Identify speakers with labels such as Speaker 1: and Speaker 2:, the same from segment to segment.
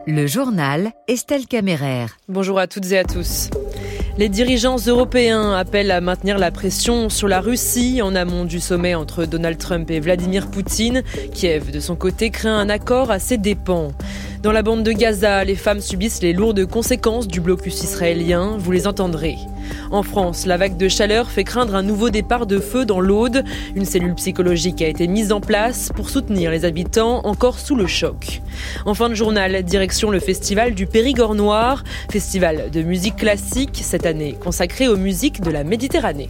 Speaker 1: Le journal Estelle Caméraire.
Speaker 2: Bonjour à toutes et à tous. Les dirigeants européens appellent à maintenir la pression sur la Russie en amont du sommet entre Donald Trump et Vladimir Poutine. Kiev, de son côté, craint un accord à ses dépens. Dans la bande de Gaza, les femmes subissent les lourdes conséquences du blocus israélien. Vous les entendrez. En France, la vague de chaleur fait craindre un nouveau départ de feu dans l'Aude. Une cellule psychologique a été mise en place pour soutenir les habitants encore sous le choc. En fin de journal, direction le festival du Périgord Noir, festival de musique classique, cette année consacré aux musiques de la Méditerranée.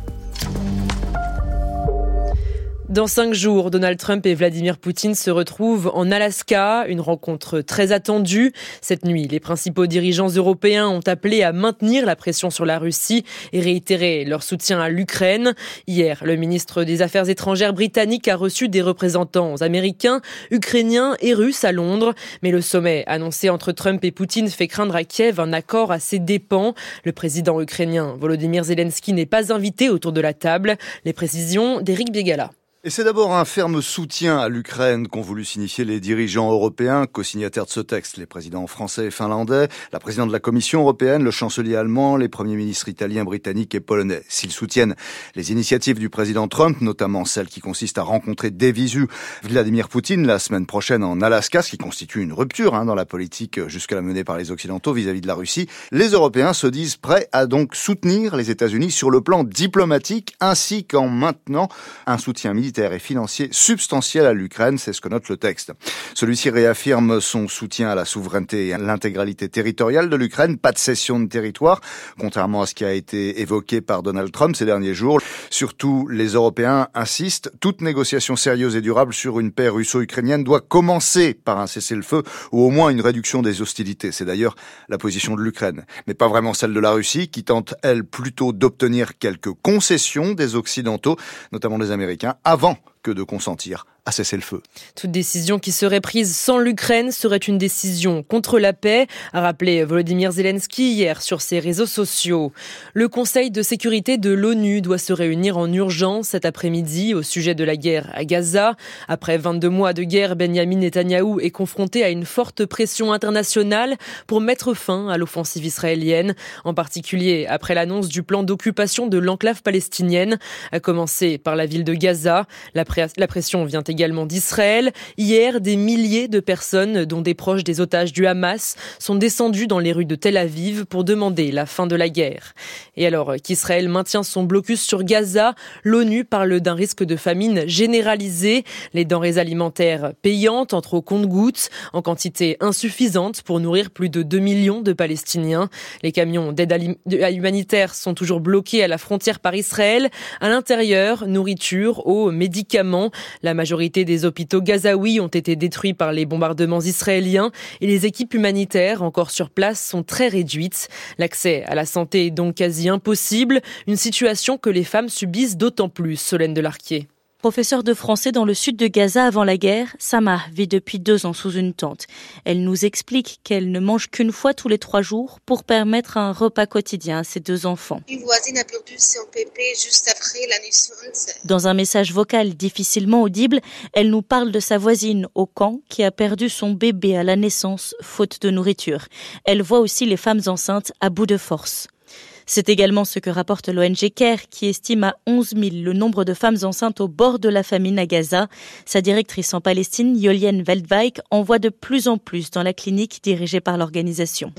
Speaker 2: Dans 5 jours, Donald Trump et Vladimir Poutine se retrouvent en Alaska, une rencontre très attendue. Cette nuit, les principaux dirigeants européens ont appelé à maintenir la pression sur la Russie et réitérer leur soutien à l'Ukraine. Hier, le ministre des Affaires étrangères britannique a reçu des représentants américains, ukrainiens et russes à Londres. Mais le sommet annoncé entre Trump et Poutine fait craindre à Kiev un accord à ses dépens. Le président ukrainien Volodymyr Zelensky n'est pas invité autour de la table. Les précisions d'Éric Biegala.
Speaker 3: Et c'est d'abord un ferme soutien à l'Ukraine qu'ont voulu signifier les dirigeants européens, co-signataires de ce texte, les présidents français et finlandais, la présidente de la Commission européenne, le chancelier allemand, les premiers ministres italiens, britanniques et polonais. S'ils soutiennent les initiatives du président Trump, notamment celle qui consiste à rencontrer des visu Vladimir Poutine la semaine prochaine en Alaska, ce qui constitue une rupture dans la politique jusque-là menée par les Occidentaux vis-à-vis de la Russie, les Européens se disent prêts à donc soutenir les États-Unis sur le plan diplomatique ainsi qu'en maintenant un soutien militaire et financier substantiel à l'Ukraine, c'est ce que note le texte. Celui-ci réaffirme son soutien à la souveraineté et à l'intégralité territoriale de l'Ukraine, pas de cession de territoire, contrairement à ce qui a été évoqué par Donald Trump ces derniers jours. Surtout, les Européens insistent, toute négociation sérieuse et durable sur une paix russo-ukrainienne doit commencer par un cessez-le-feu ou au moins une réduction des hostilités. C'est d'ailleurs la position de l'Ukraine, mais pas vraiment celle de la Russie, qui tente, elle, plutôt d'obtenir quelques concessions des Occidentaux, notamment des Américains, avant que de consentir à cesser le feu.
Speaker 2: Toute décision qui serait prise sans l'Ukraine serait une décision contre la paix, a rappelé Volodymyr Zelensky hier sur ses réseaux sociaux. Le Conseil de sécurité de l'ONU doit se réunir en urgence cet après-midi au sujet de la guerre à Gaza. Après 22 mois de guerre, Benyamin Netanyahou est confronté à une forte pression internationale pour mettre fin à l'offensive israélienne, en particulier après l'annonce du plan d'occupation de l'enclave palestinienne, à commencer par la ville de Gaza. La pression vient également d'Israël. Hier, des milliers de personnes, dont des proches des otages du Hamas, sont descendues dans les rues de Tel Aviv pour demander la fin de la guerre. Et alors qu'Israël maintient son blocus sur Gaza, l'ONU parle d'un risque de famine généralisée. Les denrées alimentaires payantes entrent au compte-gouttes, en quantité insuffisante pour nourrir plus de 2 millions de Palestiniens. Les camions d'aide humanitaire sont toujours bloqués à la frontière par Israël. À l'intérieur, nourriture, eau, médicaments. La majorité des hôpitaux gazaouis ont été détruits par les bombardements israéliens et les équipes humanitaires encore sur place sont très réduites. L'accès à la santé est donc quasi impossible, une situation que les femmes subissent d'autant plus, Solène Delarquier.
Speaker 4: Professeure de français dans le sud de Gaza avant la guerre, Samah vit depuis 2 ans sous une tente. Elle nous explique qu'elle ne mange qu'une fois tous les 3 jours pour permettre un repas quotidien à ses 2 enfants.
Speaker 5: Une voisine a perdu son bébé juste après la naissance.
Speaker 4: Dans un message vocal difficilement audible, elle nous parle de sa voisine au camp qui a perdu son bébé à la naissance faute de nourriture. Elle voit aussi les femmes enceintes à bout de force. C'est également ce que rapporte l'ONG CARE qui estime à 11 000 le nombre de femmes enceintes au bord de la famine à Gaza. Sa directrice en Palestine, Yoliane Veldwijk, en voit de plus en plus dans la clinique dirigée par l'organisation.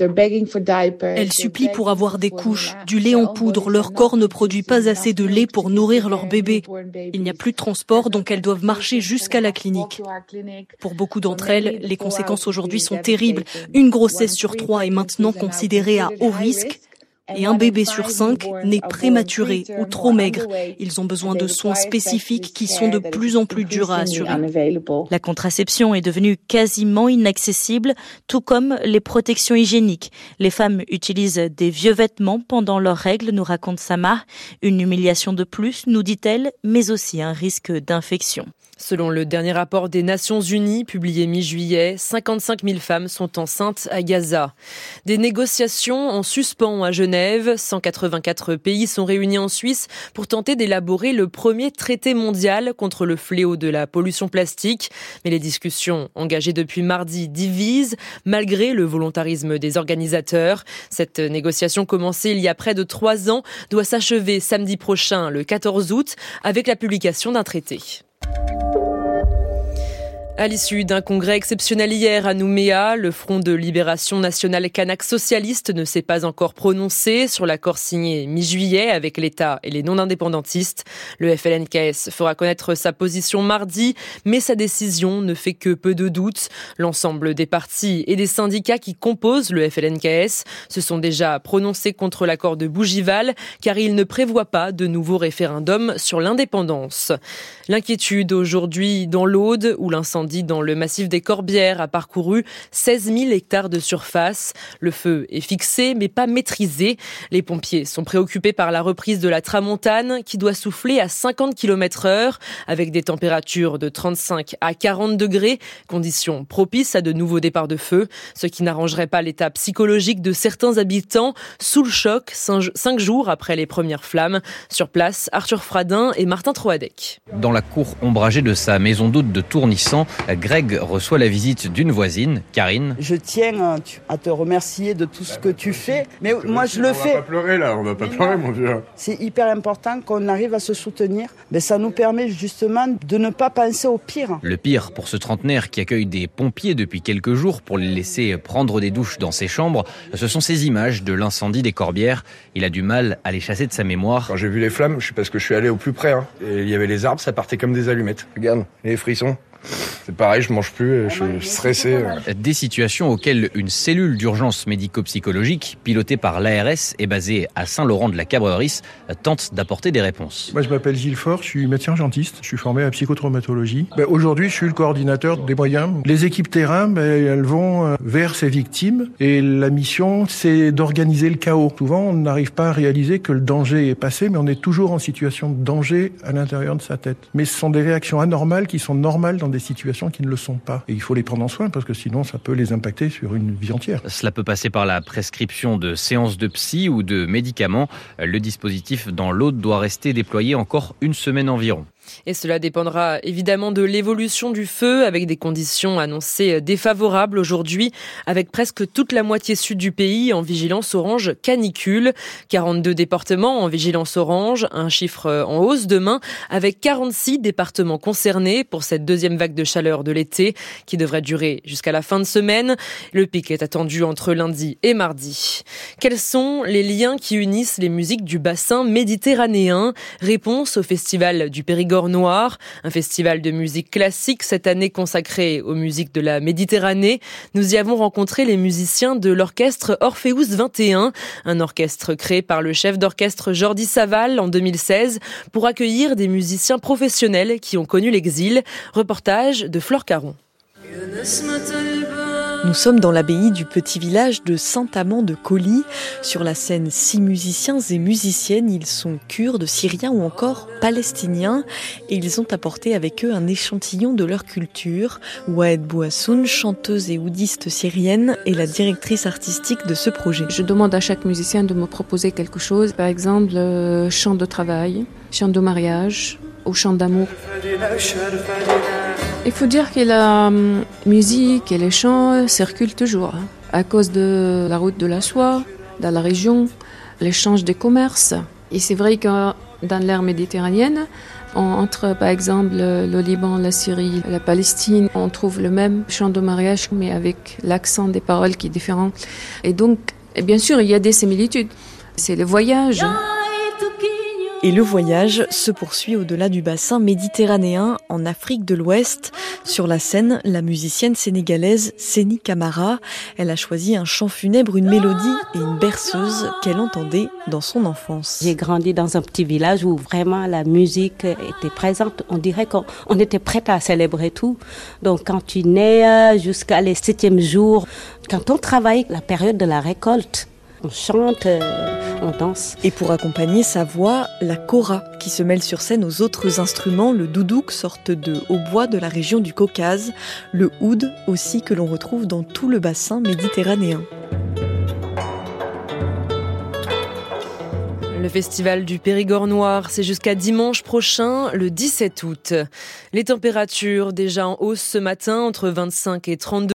Speaker 6: Elles supplient pour avoir des couches, du lait en poudre. Leur corps ne produit pas assez de lait pour nourrir leur bébé. Il n'y a plus de transport, donc elles doivent marcher jusqu'à la clinique. Pour beaucoup d'entre elles, les conséquences aujourd'hui sont terribles. Une grossesse sur 3 est maintenant considérée à haut risque. Et un bébé sur 5 naît prématuré ou trop maigre. Ils ont besoin de soins spécifiques qui sont de plus en plus durs à assurer.
Speaker 4: La contraception est devenue quasiment inaccessible, tout comme les protections hygiéniques. Les femmes utilisent des vieux vêtements pendant leurs règles, nous raconte Samah. Une humiliation de plus, nous dit-elle, mais aussi un risque d'infection.
Speaker 2: Selon le dernier rapport des Nations Unies, publié mi-juillet, 55 000 femmes sont enceintes à Gaza. Des négociations en suspens à Genève. 184 pays sont réunis en Suisse pour tenter d'élaborer le premier traité mondial contre le fléau de la pollution plastique. Mais les discussions engagées depuis mardi divisent, malgré le volontarisme des organisateurs. Cette négociation commencée il y a près de 3 ans doit s'achever samedi prochain, le 14 août, avec la publication d'un traité. À l'issue d'un congrès exceptionnel hier à Nouméa, le Front de libération nationale kanak socialiste ne s'est pas encore prononcé sur l'accord signé mi-juillet avec l'État et les non-indépendantistes. Le FLNKS fera connaître sa position mardi, mais sa décision ne fait que peu de doutes. L'ensemble des partis et des syndicats qui composent le FLNKS se sont déjà prononcés contre l'accord de Bougival, car il ne prévoit pas de nouveau référendum sur l'indépendance. L'inquiétude aujourd'hui dans l'Aude, où l'incendie dans le massif des Corbières a parcouru 16 000 hectares de surface. Le feu est fixé mais pas maîtrisé. Les pompiers sont préoccupés par la reprise de la tramontane qui doit souffler à 50 km/h avec des températures de 35 à 40 degrés, conditions propices à de nouveaux départs de feu, ce qui n'arrangerait pas l'état psychologique de certains habitants sous le choc 5 jours après les premières flammes. Sur place, Arthur Fradin et Martin Troadec.
Speaker 7: Dans la cour ombragée de sa maison d'hôte de Tournissan, Greg reçoit la visite d'une voisine, Karine.
Speaker 8: Je tiens à te remercier de tout ce que tu fais, mais moi je le fais.
Speaker 9: On va pas pleurer là, on va pas pleurer mon Dieu.
Speaker 8: C'est hyper important qu'on arrive à se soutenir, mais ça nous permet justement de ne pas penser au pire.
Speaker 7: Le pire pour ce trentenaire qui accueille des pompiers depuis quelques jours pour les laisser prendre des douches dans ses chambres, ce sont ces images de l'incendie des Corbières. Il a du mal à les chasser de sa mémoire.
Speaker 9: Quand j'ai vu les flammes, je sais parce que je suis allé au plus près. Et il y avait les arbres, ça partait comme des allumettes. Regarde, les frissons. C'est pareil, je mange plus, je suis stressé.
Speaker 7: Des situations auxquelles une cellule d'urgence médico-psychologique, pilotée par l'ARS et basée à Saint-Laurent-de-la-Cabrerisse, tente d'apporter des réponses.
Speaker 10: Moi, je m'appelle Gilles Faure, je suis médecin urgentiste, je suis formé à psychotraumatologie. Aujourd'hui, je suis le coordinateur des moyens. Les équipes terrain, elles vont vers ces victimes et la mission, c'est d'organiser le chaos. Souvent, on n'arrive pas à réaliser que le danger est passé, mais on est toujours en situation de danger à l'intérieur de sa tête. Mais ce sont des réactions anormales qui sont normales dans des situations qui ne le sont pas. Et il faut les prendre en soin parce que sinon ça peut les impacter sur une vie entière.
Speaker 7: Cela peut passer par la prescription de séances de psy ou de médicaments. Le dispositif dans l'Aude doit rester déployé encore 1 semaine environ.
Speaker 2: Et cela dépendra évidemment de l'évolution du feu, avec des conditions annoncées défavorables aujourd'hui, avec presque toute la moitié sud du pays en vigilance orange canicule. 42 départements en vigilance orange, un chiffre en hausse demain, avec 46 départements concernés pour cette deuxième vague de chaleur de l'été, qui devrait durer jusqu'à la fin de semaine. Le pic est attendu entre lundi et mardi. Quels sont les liens qui unissent les musiques du bassin méditerranéen ? Réponse au festival du Périgord Noir, un festival de musique classique cette année consacré aux musiques de la Méditerranée. Nous y avons rencontré les musiciens de l'orchestre Orpheus 21, un orchestre créé par le chef d'orchestre Jordi Savall en 2016 pour accueillir des musiciens professionnels qui ont connu l'exil. Reportage de Flore Caron.
Speaker 11: Nous sommes dans l'abbaye du petit village de Saint-Amand de Colly. Sur la scène, 6 musiciens et musiciennes. Ils sont kurdes, syriens ou encore palestiniens. Et ils ont apporté avec eux un échantillon de leur culture. Wahed Bouassoun, chanteuse et oudiste syrienne, est la directrice artistique de ce projet.
Speaker 12: Je demande à chaque musicien de me proposer quelque chose. Par exemple, chant de travail, chant de mariage ou chant d'amour. Il faut dire que la musique et les chants circulent toujours. À cause de la route de la soie, dans la région, l'échange des commerces. Et c'est vrai que dans l'ère méditerranéenne, entre par exemple le Liban, la Syrie, la Palestine, on trouve le même chant de mariage mais avec l'accent des paroles qui est différent. Et donc, bien sûr, il y a des similitudes. C'est le voyage.
Speaker 11: Et le voyage se poursuit au-delà du bassin méditerranéen, en Afrique de l'Ouest. Sur la scène, la musicienne sénégalaise Séni Camara. Elle a choisi un chant funèbre, une mélodie et une berceuse qu'elle entendait dans son enfance.
Speaker 13: J'ai grandi dans un petit village où vraiment la musique était présente. On dirait qu'on était prête à célébrer tout. Donc quand tu nais jusqu'à les 7e jours, quand on travaille la période de la récolte, on chante on danse.
Speaker 11: Et pour accompagner sa voix, la kora, qui se mêle sur scène aux autres instruments, le doudouk, sorte de hautbois de la région du Caucase, le oud aussi que l'on retrouve dans tout le bassin méditerranéen.
Speaker 2: Le festival du Périgord noir, c'est jusqu'à dimanche prochain, le 17 août. Les températures déjà en hausse ce matin, entre 25 et 32